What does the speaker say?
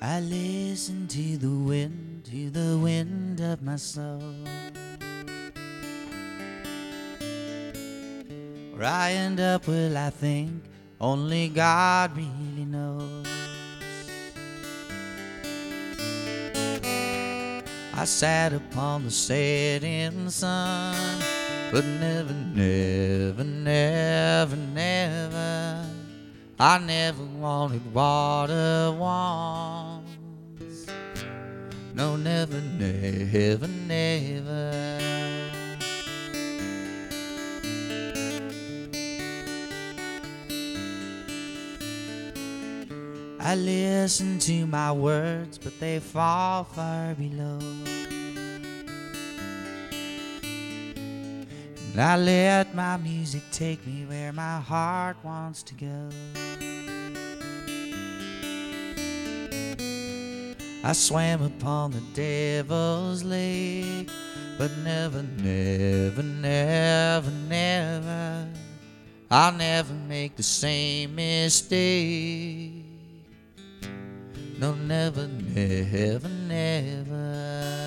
I listen to the wind of my soul. Where I end up, well, I think only God really knows. I sat upon the setting sun, but never, never, never, never, I never wanted water once. No, never, never, never. I listen to my words, but they fall far below. And I let my music take me where my heart wants to go. I swam upon the devil's lake, but never, never, never, never, I'll never make the same mistake. No, never, never, never.